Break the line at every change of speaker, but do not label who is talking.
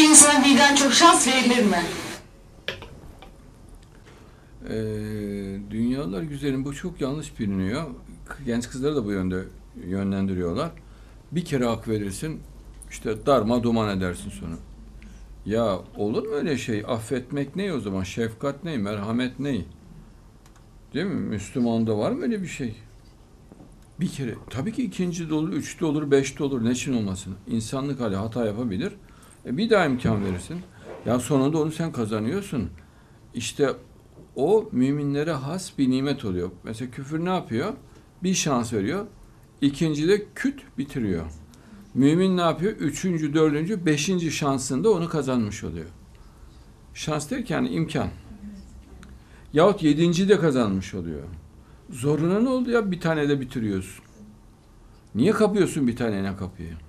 bir insana birden çok şans verilir mi?
Dünyalar güzelim, bu çok yanlış biliniyor. Genç kızları da bu yönde yönlendiriyorlar. Bir kere hak verirsin, işte darma duman edersin sonra. Ya olur mu öyle şey? Affetmek ne o zaman? Şefkat ne? Merhamet ne? Değil mi? Müslüman'da var mı öyle bir şey? Bir kere. Tabii ki ikinci de olur, üçte olur, beşte olur. Ne için olmasın? İnsanlık hali hata yapabilir. Bir daha imkan verirsin. Ya sonunda onu sen kazanıyorsun. İşte o müminlere has bir nimet oluyor. Mesela küfür ne yapıyor? Bir şans veriyor. İkincide küt bitiriyor. Mümin ne yapıyor? Üçüncü, dördüncü, beşinci şansında onu kazanmış oluyor. Şans derken imkan. Yahut yedinci de kazanmış oluyor. Zoruna ne oldu ya? Bir tane de bitiriyorsun. Niye kapıyorsun bir tane kapıyı?